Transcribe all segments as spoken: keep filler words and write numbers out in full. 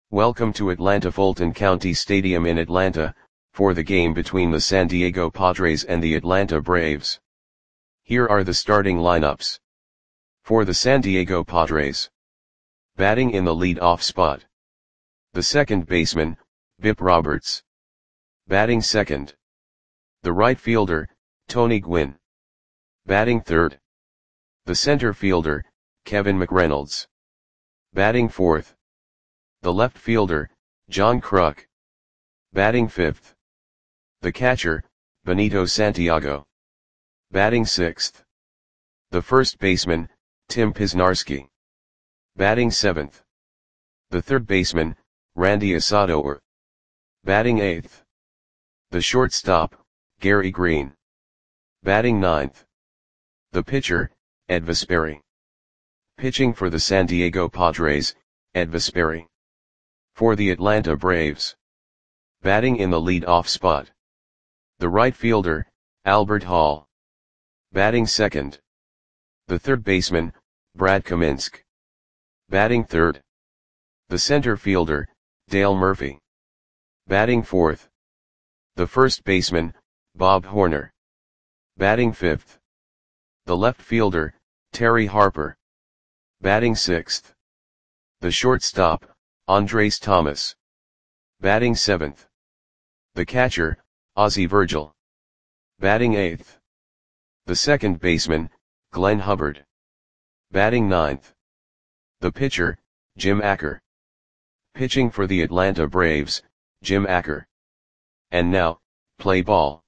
Welcome to Atlanta Fulton County Stadium in Atlanta, for the game between the San Diego Padres and the Atlanta Braves. Here are the starting lineups. For the San Diego Padres. Batting in the lead-off spot. The second baseman, Bip Roberts. Batting second. The right fielder, Tony Gwynn. Batting third. The center fielder, Kevin McReynolds. Batting fourth. The left fielder, John Kruk. Batting fifth. The catcher, Benito Santiago. Batting sixth. The first baseman, Tim Pisnarski. Batting seventh. The third baseman, Randy Asador. Batting eighth. The shortstop, Gary Green. Batting ninth. The pitcher, Ed Vesperi. Pitching for the San Diego Padres, Ed Vesperi. For the Atlanta Braves. Batting in the lead-off spot. The right fielder, Albert Hall. Batting second. The third baseman, Brad Kaminsk. Batting third. The center fielder, Dale Murphy. Batting fourth. The first baseman, Bob Horner. Batting fifth. The left fielder, Terry Harper. Batting sixth. The shortstop, Andres Thomas. Batting seventh. The catcher, Ozzie Virgil. Batting eighth. The second baseman, Glenn Hubbard. Batting ninth. The pitcher, Jim Acker. Pitching for the Atlanta Braves, Jim Acker. And now, play ball.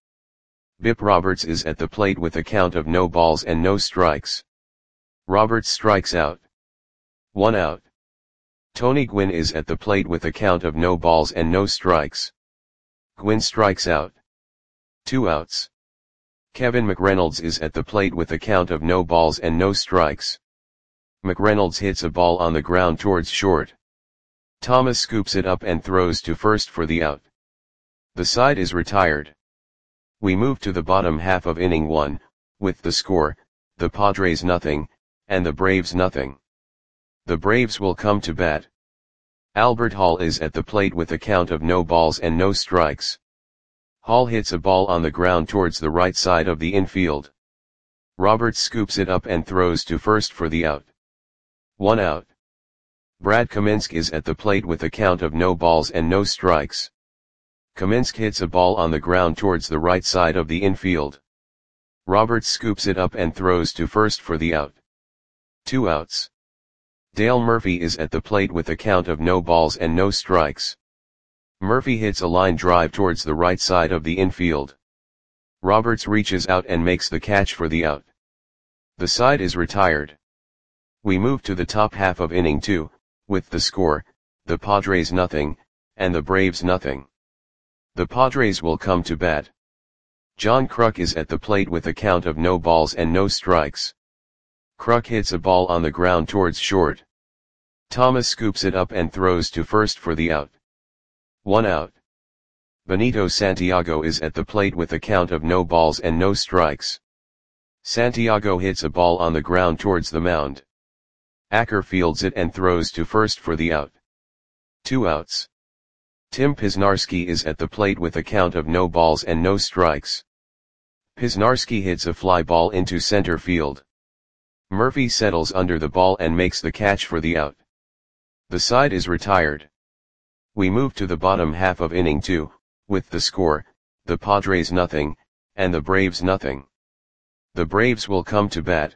Bip Roberts is at the plate with a count of no balls and no strikes. Roberts strikes out. One out. Tony Gwynn is at the plate with a count of no balls and no strikes. Gwynn strikes out. Two outs. Kevin McReynolds is at the plate with a count of no balls and no strikes. McReynolds hits a ball on the ground towards short. Thomas scoops it up and throws to first for the out. The side is retired. We move to the bottom half of inning one, with the score, the Padres nothing, and the Braves nothing. The Braves will come to bat. Albert Hall is at the plate with a count of no balls and no strikes. Hall hits a ball on the ground towards the right side of the infield. Roberts scoops it up and throws to first for the out. One out. Brad Kaminsk is at the plate with a count of no balls and no strikes. Kaminsk hits a ball on the ground towards the right side of the infield. Roberts scoops it up and throws to first for the out. Two outs. Dale Murphy is at the plate with a count of no balls and no strikes. Murphy hits a line drive towards the right side of the infield. Roberts reaches out and makes the catch for the out. The side is retired. We move to the top half of inning two, with the score, the Padres nothing, and the Braves nothing. The Padres will come to bat. John Kruk is at the plate with a count of no balls and no strikes. Kruk hits a ball on the ground towards short. Thomas scoops it up and throws to first for the out. One out. Benito Santiago is at the plate with a count of no balls and no strikes. Santiago hits a ball on the ground towards the mound. Acker fields it and throws to first for the out. Two outs. Tim Pisnarski is at the plate with a count of no balls and no strikes. Pisnarski hits a fly ball into center field. Murphy settles under the ball and makes the catch for the out. The side is retired. We move to the bottom half of inning two, with the score, the Padres nothing, and the Braves nothing. The Braves will come to bat.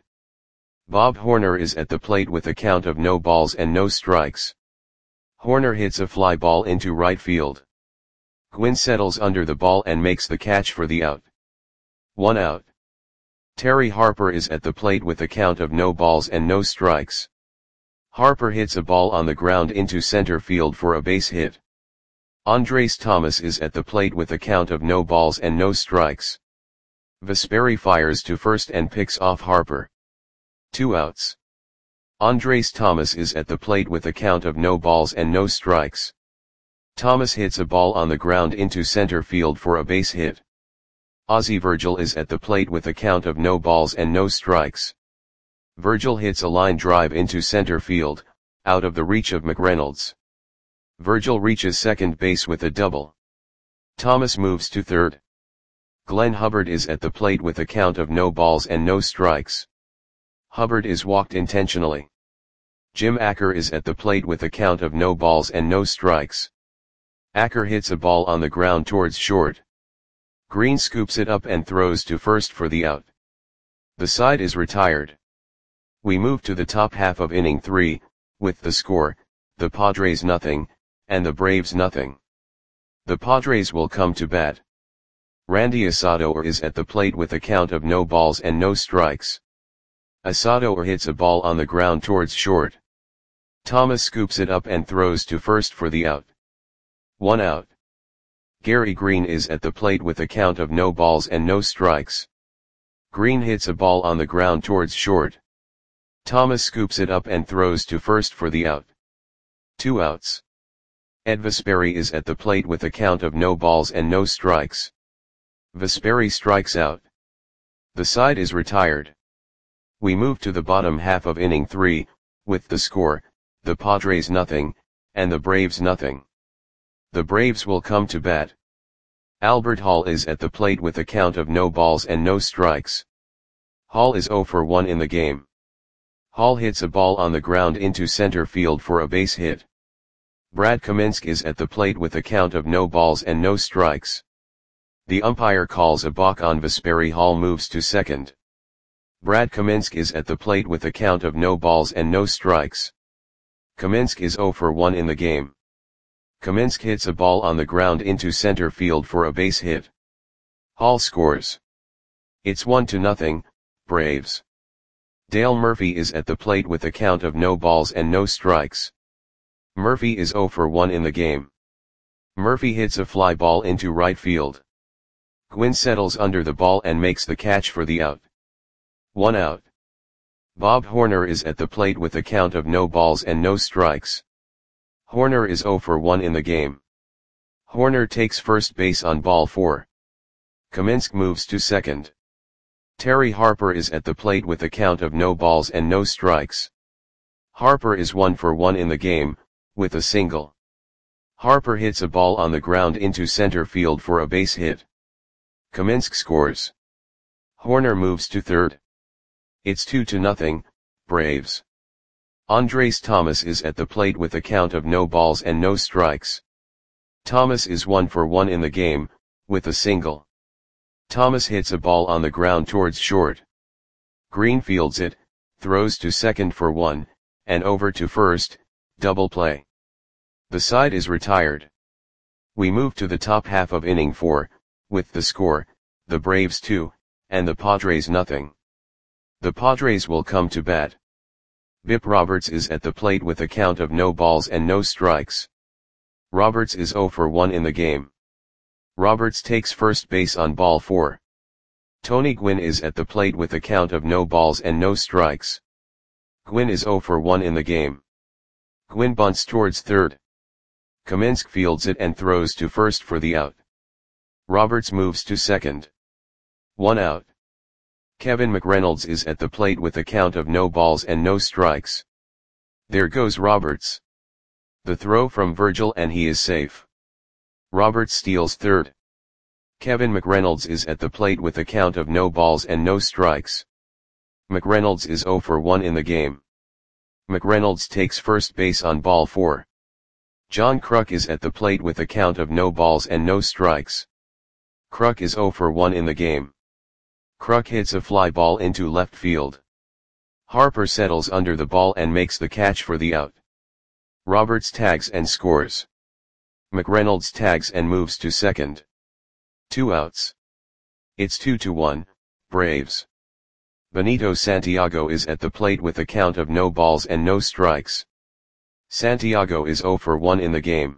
Bob Horner is at the plate with a count of no balls and no strikes. Horner hits a fly ball into right field. Gwynn settles under the ball and makes the catch for the out. One out. Terry Harper is at the plate with a count of no balls and no strikes. Harper hits a ball on the ground into center field for a base hit. Andres Thomas is at the plate with a count of no balls and no strikes. Vesperi fires to first and picks off Harper. Two outs. Andres Thomas is at the plate with a count of no balls and no strikes. Thomas hits a ball on the ground into center field for a base hit. Ozzie Virgil is at the plate with a count of no balls and no strikes. Virgil hits a line drive into center field, out of the reach of McReynolds. Virgil reaches second base with a double. Thomas moves to third. Glenn Hubbard is at the plate with a count of no balls and no strikes. Hubbard is walked intentionally. Jim Acker is at the plate with a count of no balls and no strikes. Acker hits a ball on the ground towards short. Green scoops it up and throws to first for the out. The side is retired. We move to the top half of inning three, with the score, the Padres nothing, and the Braves nothing. The Padres will come to bat. Randy Asador is at the plate with a count of no balls and no strikes. Asador hits a ball on the ground towards short. Thomas scoops it up and throws to first for the out. One out. Gary Green is at the plate with a count of no balls and no strikes. Green hits a ball on the ground towards short. Thomas scoops it up and throws to first for the out. Two outs. Ed Vesperi is at the plate with a count of no balls and no strikes. Vesperi strikes out. The side is retired. We move to the bottom half of inning three, with the score, the Padres nothing, and the Braves nothing. The Braves will come to bat. Albert Hall is at the plate with a count of no balls and no strikes. Hall is zero for one in the game. Hall hits a ball on the ground into center field for a base hit. Brad Kaminsky is at the plate with a count of no balls and no strikes. The umpire calls a balk on Vesperi. Hall moves to second. Brad Kaminsky is at the plate with a count of no balls and no strikes. Kaminsky is zero for one in the game. Kaminsky hits a ball on the ground into center field for a base hit. Hall scores. It's one to nothing, Braves. Dale Murphy is at the plate with a count of no balls and no strikes. Murphy is zero for one in the game. Murphy hits a fly ball into right field. Gwynn settles under the ball and makes the catch for the out. One out. Bob Horner is at the plate with a count of no balls and no strikes. Horner is zero for one in the game. Horner takes first base on ball four. Kaminsky moves to second. Terry Harper is at the plate with a count of no balls and no strikes. Harper is one for one in the game, with a single. Harper hits a ball on the ground into center field for a base hit. Kaminsky scores. Horner moves to third. It's two to nothing, Braves. Andres Thomas is at the plate with a count of no balls and no strikes. Thomas is one for one in the game, with a single. Thomas hits a ball on the ground towards short. Green fields it, throws to second for one, and over to first, double play. The side is retired. We move to the top half of inning four, with the score, the Braves two, and the Padres nothing. The Padres will come to bat. Bip Roberts is at the plate with a count of no balls and no strikes. Roberts is zero for one in the game. Roberts takes first base on ball four. Tony Gwynn is at the plate with a count of no balls and no strikes. Gwynn is zero for one in the game. Gwynn bunts towards third. Kaminsky fields it and throws to first for the out. Roberts moves to second. One out. Kevin McReynolds is at the plate with a count of no balls and no strikes. There goes Roberts. The throw from Virgil and he is safe. Roberts steals third. Kevin McReynolds is at the plate with a count of no balls and no strikes. McReynolds is zero for one in the game. McReynolds takes first base on ball four. John Kruk is at the plate with a count of no balls and no strikes. Kruk is zero for one in the game. Kruk hits a fly ball into left field. Harper settles under the ball and makes the catch for the out. Roberts tags and scores. McReynolds tags and moves to second. Two outs. It's two to one, Braves. Benito Santiago is at the plate with a count of no balls and no strikes. Santiago is zero for one in the game.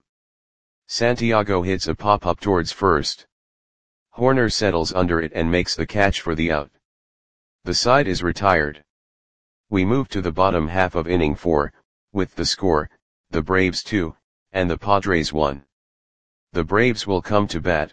Santiago hits a pop-up towards first. Horner settles under it and makes the catch for the out. The side is retired. We move to the bottom half of inning four, with the score, the Braves two, and the Padres one. The Braves will come to bat.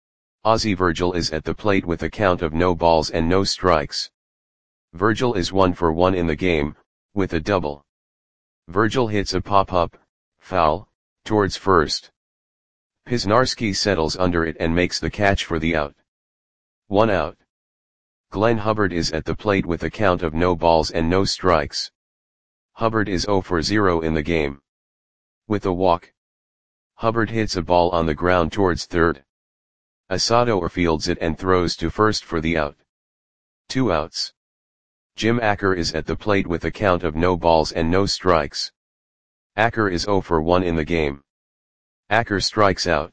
Ozzie Virgil is at the plate with a count of no balls and no strikes. Virgil is one for one in the game, with a double. Virgil hits a pop-up, foul, Towards first. Pisnarski settles under it and makes the catch for the out. One out. Glenn Hubbard is at the plate with a count of no balls and no strikes. Hubbard is zero for zero in the game. With a walk. Hubbard hits a ball on the ground towards third. Asado fields it and throws to first for the out. Two outs. Jim Acker is at the plate with a count of no balls and no strikes. Acker is zero for one in the game. Acker strikes out.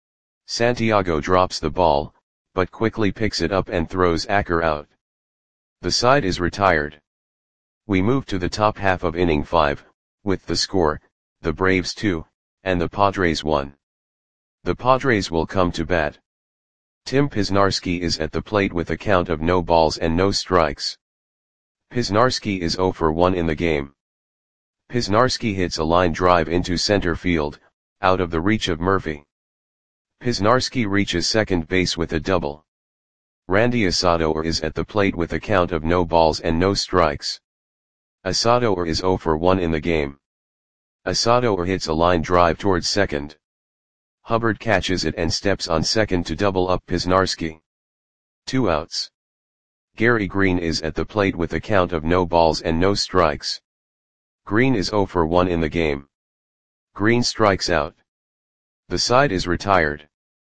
Santiago drops the ball, but quickly picks it up and throws Acker out. The side is retired. We move to the top half of inning five, with the score, the Braves two, and the Padres one. The Padres will come to bat. Tim Pisnarski is at the plate with a count of no balls and no strikes. Pisnarski is zero for one in the game. Pisnarski hits a line drive into center field, out of the reach of Murphy. Pisnarski reaches second base with a double. Randy Asado is at the plate with a count of no balls and no strikes. Asado is zero for one in the game. Asado hits a line drive towards second. Hubbard catches it and steps on second to double up Pisnarski. Two outs. Gary Green is at the plate with a count of no balls and no strikes. Green is zero for one in the game. Green strikes out. The side is retired.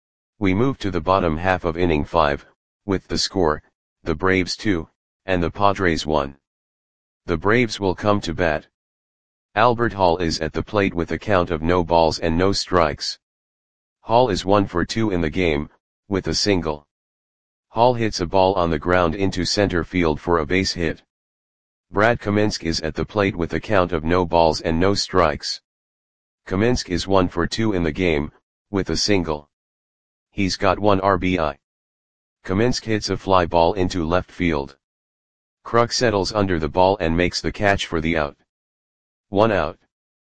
We move to the bottom half of inning five, with the score, the Braves two, and the Padres one. The Braves will come to bat. Albert Hall is at the plate with a count of no balls and no strikes. Hall is one for two in the game, with a single. Hall hits a ball on the ground into center field for a base hit. Brad Kaminsky is at the plate with a count of no balls and no strikes. Kaminsky is one for two in the game, with a single. He's got one R B I. Kaminsky hits a fly ball into left field. Kruk settles under the ball and makes the catch for the out. One out.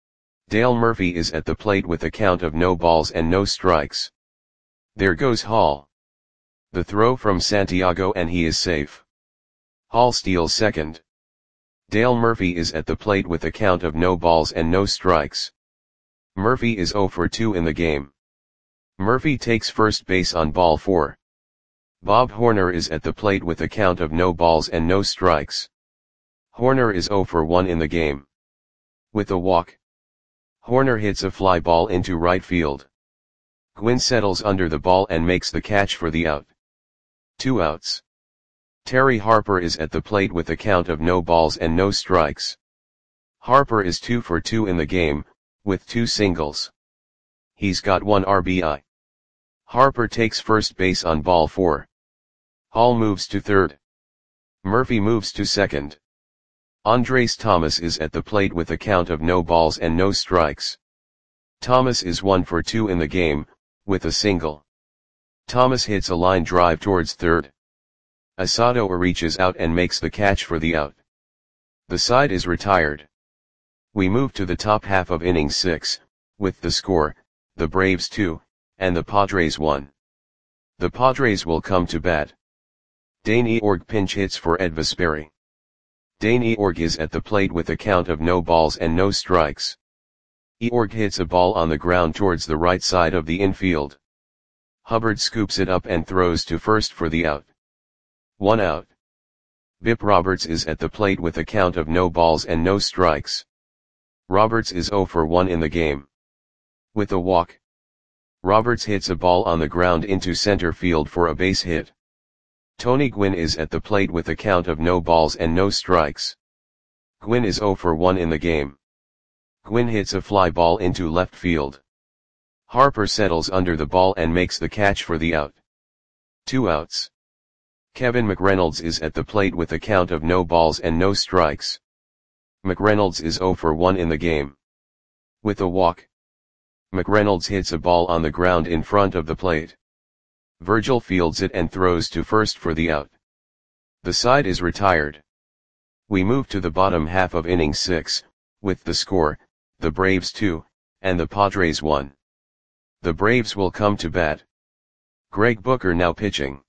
Dale Murphy is at the plate with a count of no balls and no strikes. There goes Hall. The throw from Santiago and he is safe. Hall steals second. Dale Murphy is at the plate with a count of no balls and no strikes. Murphy is zero for two in the game. Murphy takes first base on ball four. Bob Horner is at the plate with a count of no balls and no strikes. Horner is zero for one in the game. With a walk. Horner hits a fly ball into right field. Gwynn settles under the ball and makes the catch for the out. Two outs. Terry Harper is at the plate with a count of no balls and no strikes. Harper is two for two in the game, with two singles. He's got one R B I. Harper takes first base on ball four. Hall moves to third. Murphy moves to second. Andres Thomas is at the plate with a count of no balls and no strikes. Thomas is one for two in the game, with a single. Thomas hits a line drive towards third. Asado reaches out and makes the catch for the out. The side is retired. We move to the top half of inning six, with the score, the Braves two, and the Padres one. The Padres will come to bat. Dane Eorg pinch hits for Ed Vesperi. Dane Eorg is at the plate with a count of no balls and no strikes. Eorg hits a ball on the ground towards the right side of the infield. Hubbard scoops it up and throws to first for the out. One out. Bip Roberts is at the plate with a count of no balls and no strikes. Roberts is zero for one in the game. With a walk. Roberts hits a ball on the ground into center field for a base hit. Tony Gwynn is at the plate with a count of no balls and no strikes. Gwynn is zero for one in the game. Gwynn hits a fly ball into left field. Harper settles under the ball and makes the catch for the out. Two outs. Kevin McReynolds is at the plate with a count of no balls and no strikes. McReynolds is zero for one in the game. With a walk. McReynolds hits a ball on the ground in front of the plate. Virgil fields it and throws to first for the out. The side is retired. We move to the bottom half of inning six, with the score, the Braves two, and the Padres one. The Braves will come to bat. Greg Booker now pitching.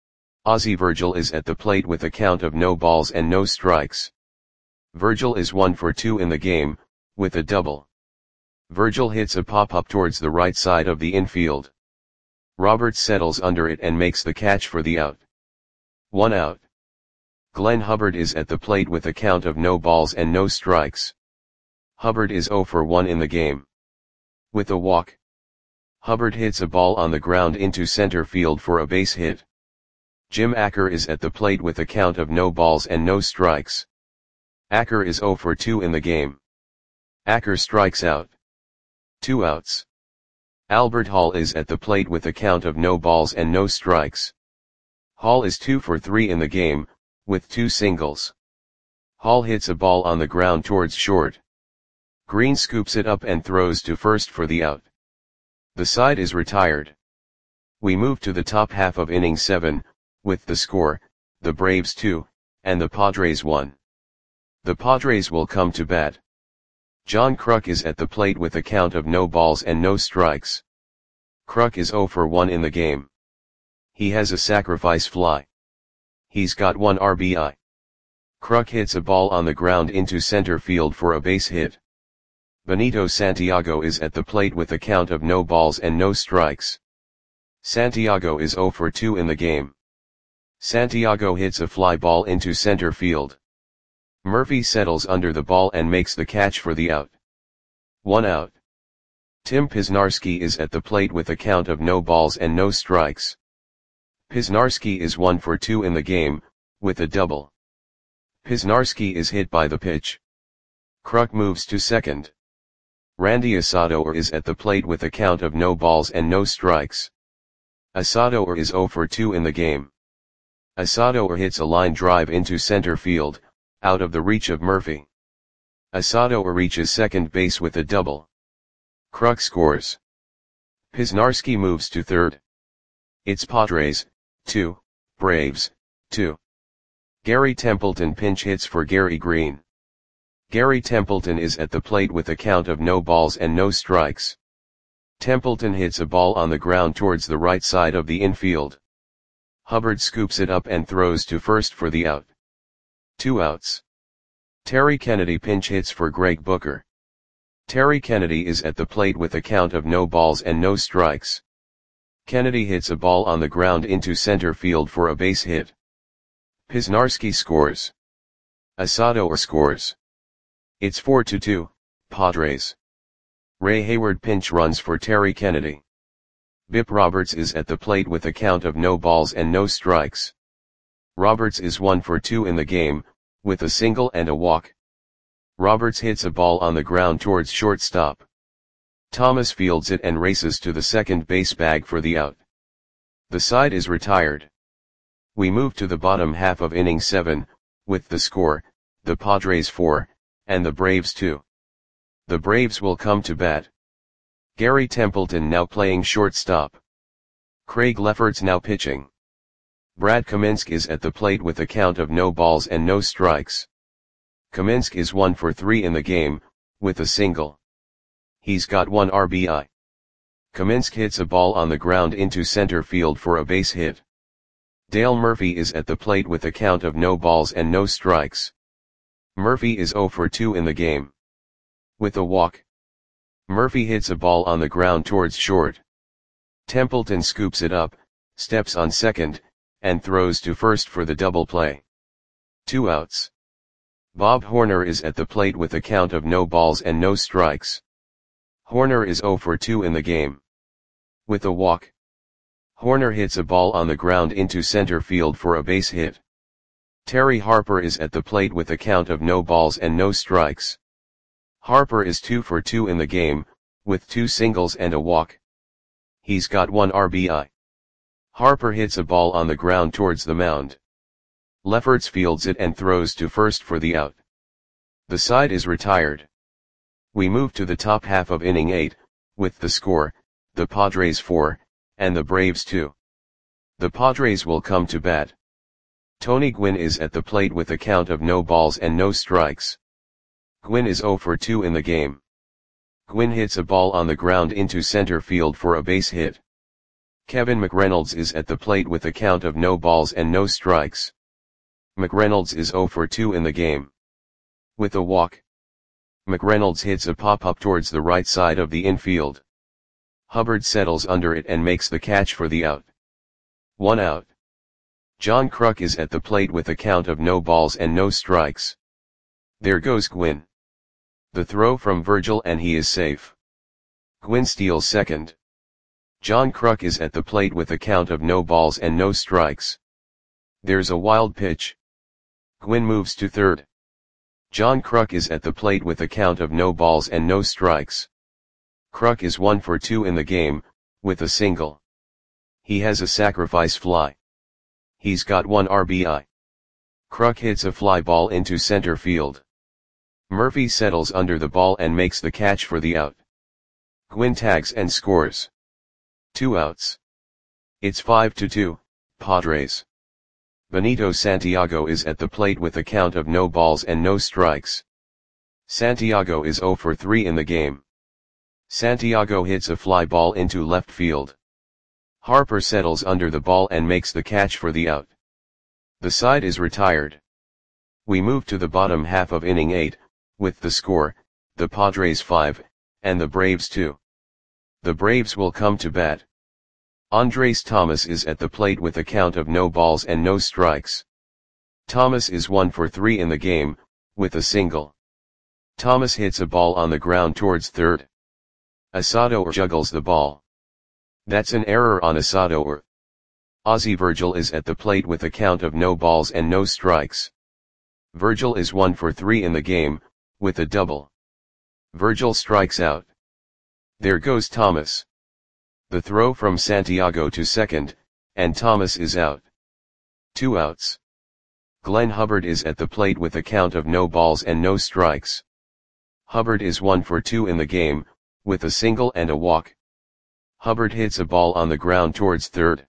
Ozzie Virgil is at the plate with a count of no balls and no strikes. Virgil is one for two in the game, with a double. Virgil hits a pop-up towards the right side of the infield. Roberts settles under it and makes the catch for the out. One out. Glenn Hubbard is at the plate with a count of no balls and no strikes. Hubbard is zero for one in the game. With a walk, Hubbard hits a ball on the ground into center field for a base hit. Jim Acker is at the plate with a count of no balls and no strikes. Acker is zero for two in the game. Acker strikes out. Two outs. Albert Hall is at the plate with a count of no balls and no strikes. Hall is two for three in the game, with two singles. Hall hits a ball on the ground towards short. Green scoops it up and throws to first for the out. The side is retired. We move to the top half of inning seven, with the score, the Braves two, and the Padres one. The Padres will come to bat. John Kruk is at the plate with a count of no balls and no strikes. Kruk is zero for one in the game. He has a sacrifice fly. He's got one R B I. Kruk hits a ball on the ground into center field for a base hit. Benito Santiago is at the plate with a count of no balls and no strikes. Santiago is zero for two in the game. Santiago hits a fly ball into center field. Murphy settles under the ball and makes the catch for the out. One out. Tim Pisnarski is at the plate with a count of no balls and no strikes. Pisnarski is one for two in the game, with a double. Pisnarski is hit by the pitch. Kruk moves to second. Randy Asador is at the plate with a count of no balls and no strikes. Asador is zero for two in the game. Asador hits a line drive into center field, out of the reach of Murphy. Asador reaches second base with a double. Kruk scores. Pisnarski moves to third. It's Padres, two, Braves, two. Gary Templeton pinch hits for Gary Green. Gary Templeton is at the plate with a count of no balls and no strikes. Templeton hits a ball on the ground towards the right side of the infield. Hubbard scoops it up and throws to first for the out. Two outs. Terry Kennedy pinch hits for Greg Booker. Terry Kennedy is at the plate with a count of no balls and no strikes. Kennedy hits a ball on the ground into center field for a base hit. Pisnarski scores. Asador scores. It's four to two, Padres. Ray Hayward pinch runs for Terry Kennedy. Bip Roberts is at the plate with a count of no balls and no strikes. Roberts is one for two in the game, with a single and a walk. Roberts hits a ball on the ground towards shortstop. Thomas fields it and races to the second base bag for the out. The side is retired. We move to the bottom half of inning seven, with the score, the Padres four, and the Braves two. The Braves will come to bat. Gary Templeton now playing shortstop. Craig Lefferts now pitching. Brad Kaminsky is at the plate with a count of no balls and no strikes. Kaminsky is one for three in the game, with a single. He's got one R B I. Kaminsky hits a ball on the ground into center field for a base hit. Dale Murphy is at the plate with a count of no balls and no strikes. Murphy is zero for two in the game. With a walk, Murphy hits a ball on the ground towards short. Templeton scoops it up, steps on second, and throws to first for the double play. Two outs. Bob Horner is at the plate with a count of no balls and no strikes. Horner is zero for two in the game. With a walk, Horner hits a ball on the ground into center field for a base hit. Terry Harper is at the plate with a count of no balls and no strikes. Harper is two for two in the game, with two singles and a walk. He's got one R B I. Harper hits a ball on the ground towards the mound. Lefferts fields it and throws to first for the out. The side is retired. We move to the top half of inning eight, with the score, the Padres four, and the Braves two. The Padres will come to bat. Tony Gwynn is at the plate with a count of no balls and no strikes. Gwynn is zero for two in the game. Gwynn hits a ball on the ground into center field for a base hit. Kevin McReynolds is at the plate with a count of no balls and no strikes. McReynolds is zero for two in the game. With a walk, McReynolds hits a pop-up towards the right side of the infield. Hubbard settles under it and makes the catch for the out. One out. John Kruk is at the plate with a count of no balls and no strikes. There goes Gwynn. The throw from Virgil and he is safe. Gwynn steals second. John Kruk is at the plate with a count of no balls and no strikes. There's a wild pitch. Gwynn moves to third. John Kruk is at the plate with a count of no balls and no strikes. Kruk is one for two in the game, with a single. He has a sacrifice fly. He's got one R B I. Kruk hits a fly ball into center field. Murphy settles under the ball and makes the catch for the out. Gwynn tags and scores. Two outs. It's five to two, Padres. Benito Santiago is at the plate with a count of no balls and no strikes. Santiago is zero for three in the game. Santiago hits a fly ball into left field. Harper settles under the ball and makes the catch for the out. The side is retired. We move to the bottom half of inning eight, with the score, the Padres five, and the Braves two. The Braves will come to bat. Andres Thomas is at the plate with a count of no balls and no strikes. Thomas is one for three in the game, with a single. Thomas hits a ball on the ground towards third. Asado juggles the ball. That's an error on Asado. Ozzie Virgil is at the plate with a count of no balls and no strikes. Virgil is one for three in the game, with a double. Virgil strikes out. There goes Thomas. The throw from Santiago to second, and Thomas is out. Two outs. Glenn Hubbard is at the plate with a count of no balls and no strikes. Hubbard is one for two in the game, with a single and a walk. Hubbard hits a ball on the ground towards third.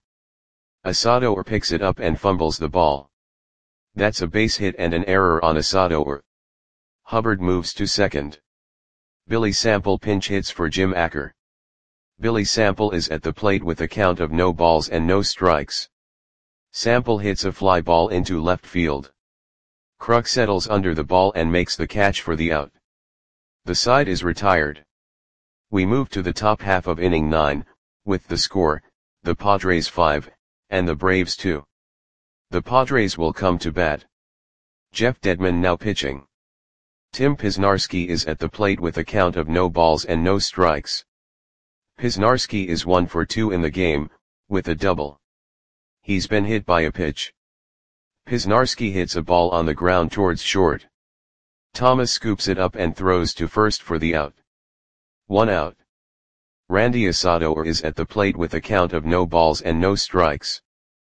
Asado picks it up and fumbles the ball. That's a base hit and an error on Asado. Hubbard moves to second. Billy Sample pinch hits for Jim Acker. Billy Sample is at the plate with a count of no balls and no strikes. Sample hits a fly ball into left field. Kruk settles under the ball and makes the catch for the out. The side is retired. We move to the top half of inning nine, with the score, the Padres five, and the Braves two. The Padres will come to bat. Jeff Dedman now pitching. Tim Pisnarski is at the plate with a count of no balls and no strikes. Pisnarski is one for two in the game, with a double. He's been hit by a pitch. Pisnarski hits a ball on the ground towards short. Thomas scoops it up and throws to first for the out. One out. Randy Asado is at the plate with a count of no balls and no strikes.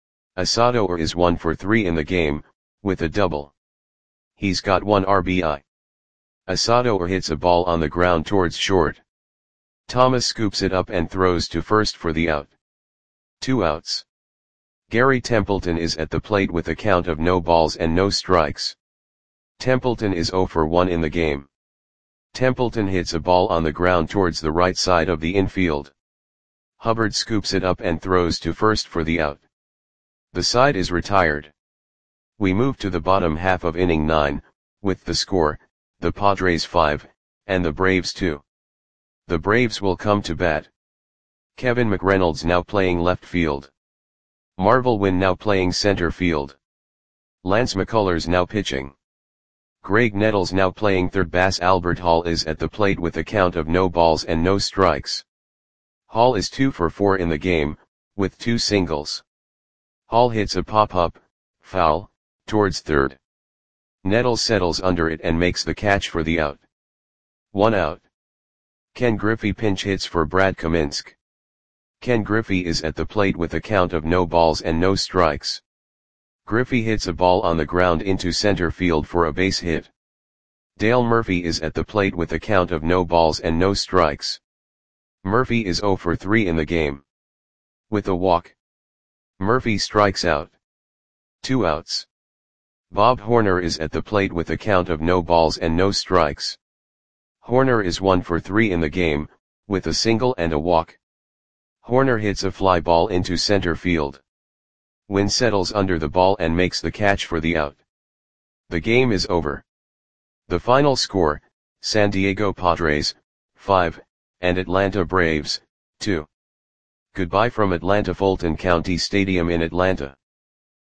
Asado is one for three in the game, with a double. He's got one R B I. Asado hits a ball on the ground towards short. Thomas scoops it up and throws to first for the out. Two outs. Gary Templeton is at the plate with a count of no balls and no strikes. Templeton is zero for one in the game. Templeton hits a ball on the ground towards the right side of the infield. Hubbard scoops it up and throws to first for the out. The side is retired. We move to the bottom half of inning nine, with the score, the Padres five, and the Braves two. The Braves will come to bat. Kevin McReynolds now playing left field. Marvel Wynn now playing center field. Lance McCullers now pitching. Greg Nettles now playing third. Bass Albert Hall is at the plate with a count of no balls and no strikes. Hall is two for four in the game, with two singles. Hall hits a pop-up, foul, towards third. Nettles settles under it and makes the catch for the out. One out. Ken Griffey pinch hits for Brad Kaminsk. Ken Griffey is at the plate with a count of no balls and no strikes. Griffey hits a ball on the ground into center field for a base hit. Dale Murphy is at the plate with a count of no balls and no strikes. Murphy is zero for three in the game. With a walk. Murphy strikes out. Two outs. Bob Horner is at the plate with a count of no balls and no strikes. Horner is one for three in the game, with a single and a walk. Horner hits a fly ball into center field. Wynn settles under the ball and makes the catch for the out. The game is over. The final score, San Diego Padres, five, and Atlanta Braves, two. Goodbye from Atlanta Fulton County Stadium in Atlanta.